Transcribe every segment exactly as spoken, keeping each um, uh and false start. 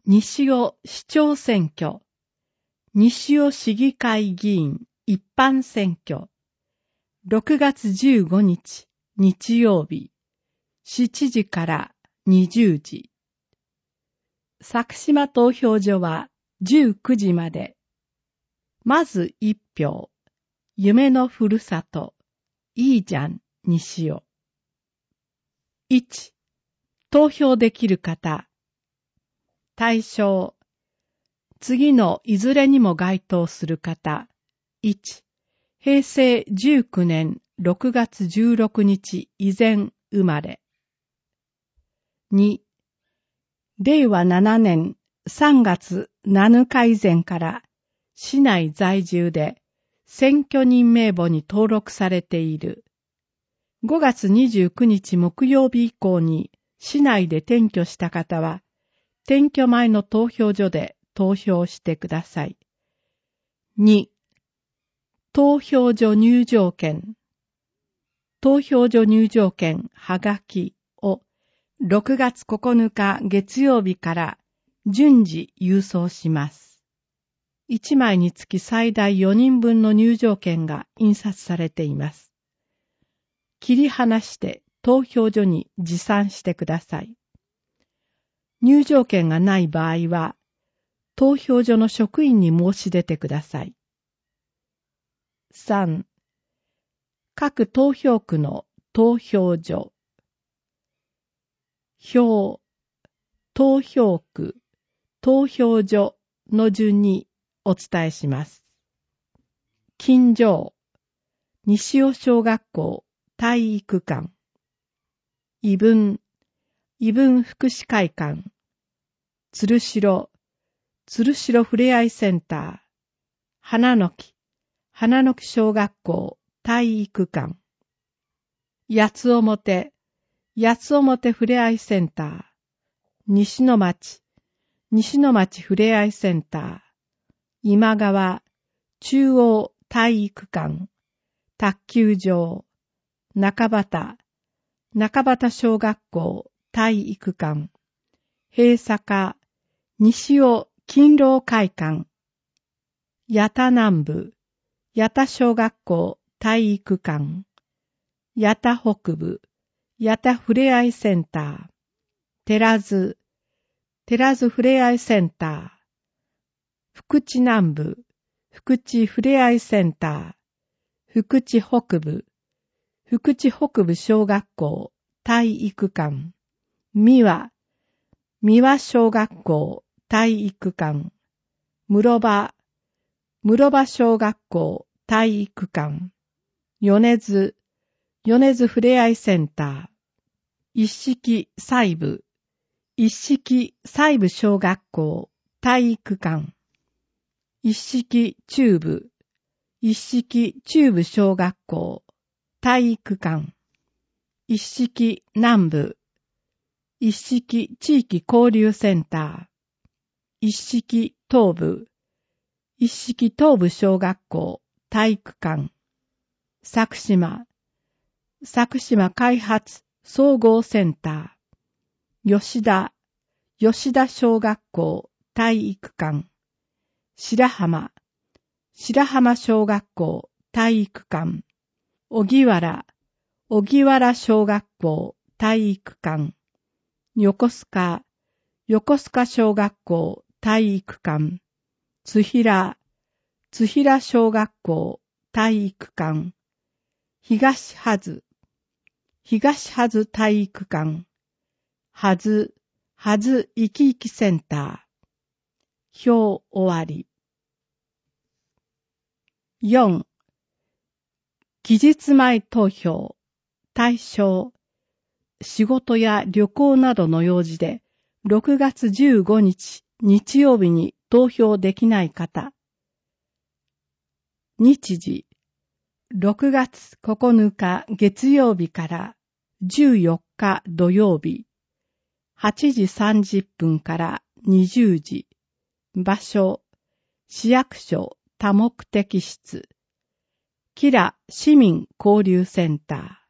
西尾市長選挙、西尾市議会議員一般選挙、ろくがつじゅうごにち日曜日、しちじからにじゅうじ。佐久島投票所はじゅうくじまで。まず一票、夢のふるさと、いいじゃん、西尾。いち、投票できる方。対象、次のいずれにも該当する方。いち、へいせいじゅうきゅうねんろくがつじゅうろくにち以前生まれ。に、れいわななねんさんがつなのか以前から市内在住で選挙人名簿に登録されている。ごがつにじゅうくにち木曜日以降に市内で転居した方は、転居前の投票所で投票してください。に、投票所入場券。投票所入場券はがきをろくがつここのか月曜日から順次郵送します。いちまいにつき最大よにんぶんの入場券が印刷されています。切り離して投票所に持参してください。入場券がない場合は、投票所の職員に申し出てください。さん、各投票区の投票所。票、投票区、投票所の順にお伝えします。近所、西尾小学校体育館。異文、異文福祉会館。鶴代、鶴代ふれあいセンター。花の木、花の木小学校体育館。八つ表、八つ表ふれあいセンター。西の町、西の町ふれあいセンター。今川、中央体育館。卓球場。中畑、中畑小学校体育館。平坂、西尾勤労会館。八田南部、八田小学校体育館。八田北部、八田ふれあいセンター。寺津、寺津ふれあいセンター。福知南部、福知ふれあいセンター。福知北部、福知北部小学校体育館。三輪、三輪小学校体育館。室場、室場小学校体育館。米津、米津ふれあいセンター。一色西部、一色西部小学校体育館。一色中部、一色中部小学校体育館。一色南部、一色地域交流センター。一色東部、一色東部小学校体育館。佐久島、佐久島開発総合センター。吉田、吉田小学校体育館。白浜、白浜小学校体育館。小木原、小木原小学校体育館。横須賀、横須賀小学校体育館。津平、津平小学校体育館。東はず、東はず体育館。はず、はずいきいきセンター。表終わり。よん、期日前投票。対象、仕事や旅行などの用事でろくがつじゅうごにち日曜日に投票できない方。日時、ろくがつここのか月曜日からじゅうよっか土曜日、はちじさんじゅっぷんからにじゅうじ。場所、市役所多目的室。キラ市民交流センター。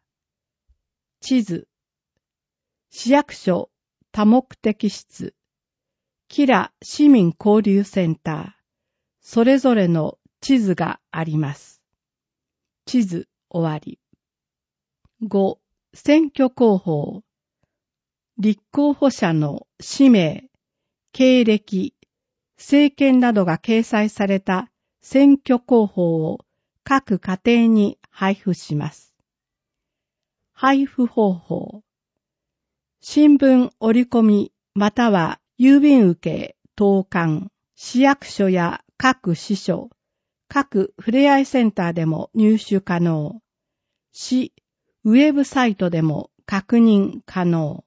地図、市役所多目的室。 キラ市民交流センター、それぞれの地図があります。地図終わり。ご、選挙広報。立候補者の氏名、経歴、政見などが掲載された選挙広報を各家庭に配布します。配布方法。新聞折り込みまたは郵便受け、投函、市役所や各支所、各ふれあいセンターでも入手可能。市、ウェブサイトでも確認可能。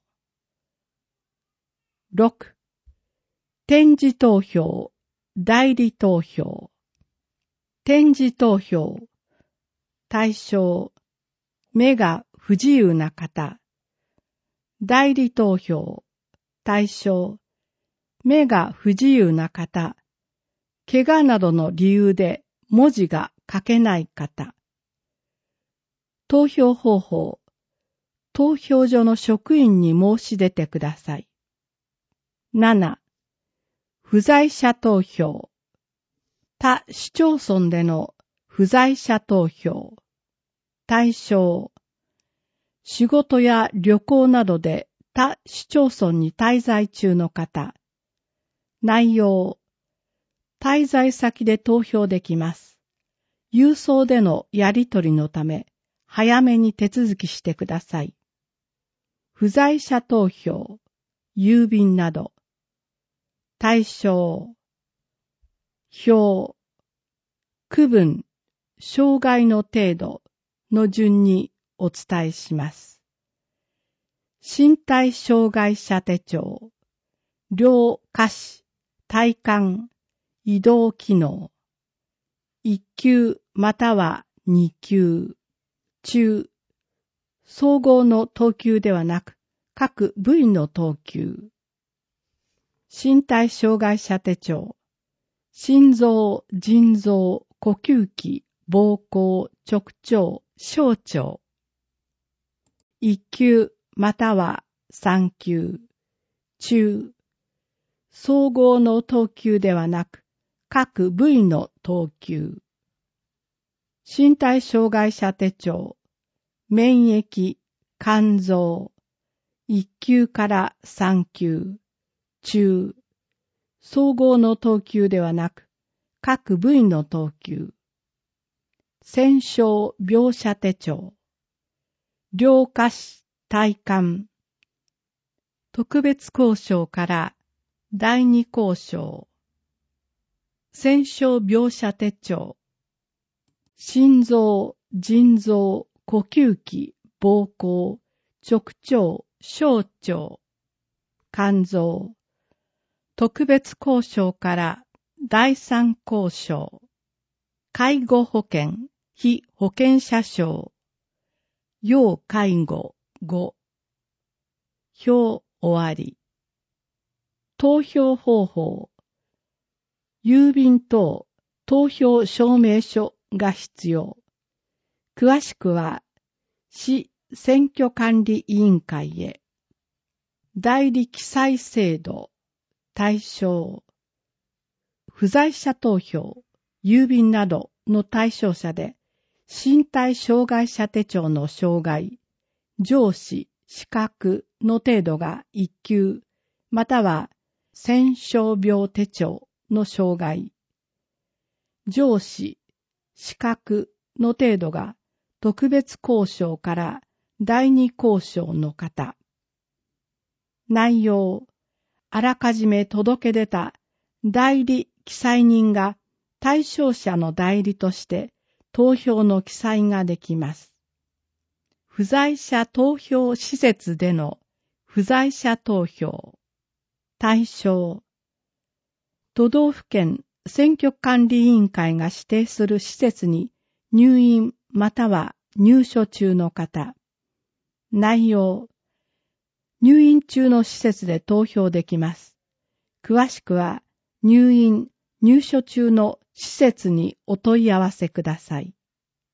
ろく. 点字投票、代理投票。点字投票。対象、目が不自由な方。代理投票。対象、目が不自由な方。怪我などの理由で文字が書けない方。投票方法。投票所の職員に申し出てください。なな. 不在者投票。他市町村での不在者投票。対象。仕事や旅行などで他市町村に滞在中の方。内容。滞在先で投票できます。郵送でのやり取りのため、早めに手続きしてください。不在者投票、郵便など。対象。表。区分、障害の程度の順にお伝えします。身体障害者手帳。両下肢、体幹、移動機能。一級または二級。中。総合の等級ではなく、各部位の等級。身体障害者手帳。心臓、腎臓、呼吸器、膀胱、直腸、小腸。一級または三級。中。総合の等級ではなく、各部位の等級。身体障害者手帳。免疫、肝臓。一級から三級。中。総合の等級ではなく、各部位の等級。戦傷描写手帳。両下肢、体幹。特別交渉から第二交渉。戦傷描写手帳。心臓、腎臓、呼吸器、膀胱、直腸、小腸。肝臓。特別交渉から第三交渉。介護保険、被保険者証。要介護ご。表終わり。投票方法。郵便等投票証明書が必要。詳しくは市選挙管理委員会へ。代理記載制度。対象。不在者投票、郵便などの対象者で、身体障害者手帳の障害、上視、視覚の程度が一級、または戦傷病手帳の障害、上視、視覚の程度が特別交渉から第二交渉の方。内容。あらかじめ届け出た代理記載人が対象者の代理として投票の記載ができます。不在者投票施設での不在者投票。対象。都道府県選挙管理委員会が指定する施設に入院または入所中の方。内容。入院中の施設で投票できます。詳しくは入院・入所中の施設にお問い合わせください。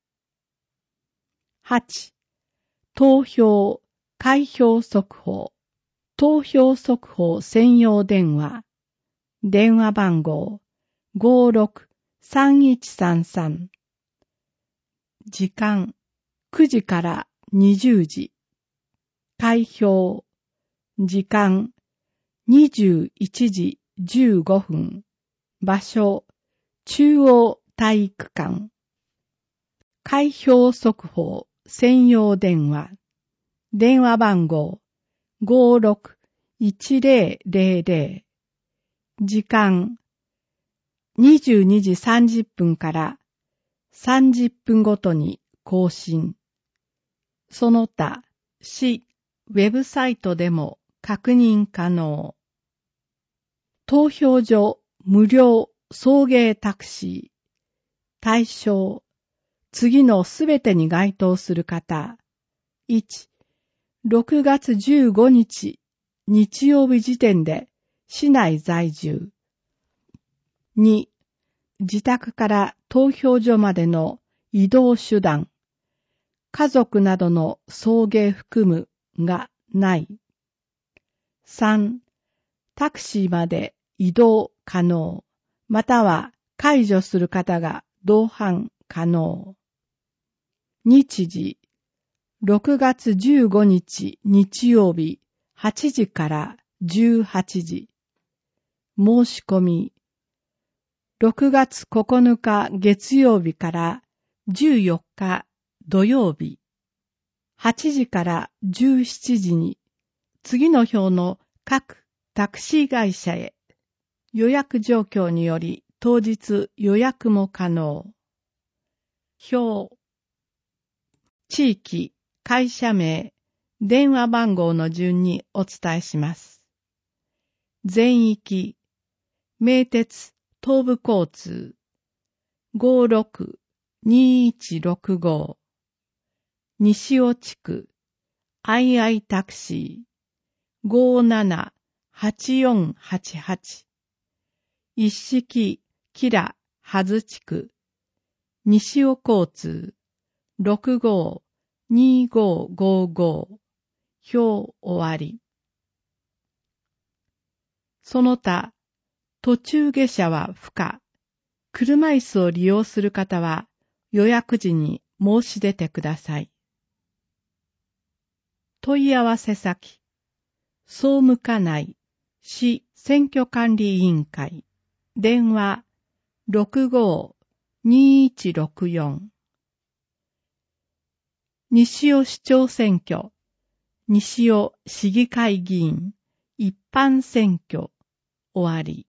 はち. 投票・開票速報。投票速報専用電話。 電話番号 ごーろくさんいちさんさん。時間くじからにじゅうじ。開票時間にじゅういちじじゅうごふん。場所中央体育館。開票速報専用電話。電話番号 ごーろくいちぜろぜろぜろ。時間にじゅうにじさんじゅっぷんからさんじゅっぷんごとに更新。その他、市ウェブサイトでも確認可能。投票所無料送迎タクシー。対象、次のすべてに該当する方。いち、ろくがつじゅうごにち日曜日時点で市内在住。に、自宅から投票所までの移動手段。家族などの送迎含むがない。さん、タクシーまで移動可能、または介助する方が同伴可能。日時、ろくがつじゅうごにち日曜日はちじからじゅうはちじ。申し込み、ろくがつここのか月曜日からじゅうよっか土曜日、はちじからじゅうしちじに次の表の各タクシー会社へ。予約状況により当日予約も可能。表、地域、会社名、電話番号の順にお伝えします。全域、名鉄、東部交通、ごーろくにいちろくご。西尾地区、アイアイタクシー、ごーななはちよんはちはち。一式、キラ、はず地区、西尾交通、ろくごーにーごーごーごー。表終わり。その他、途中下車は不可。車椅子を利用する方は予約時に申し出てください。問い合わせ先、総務課内市選挙管理委員会、電話 ろくごーにいちろくよん。西尾市長選挙、西尾市議会議員一般選挙終わり。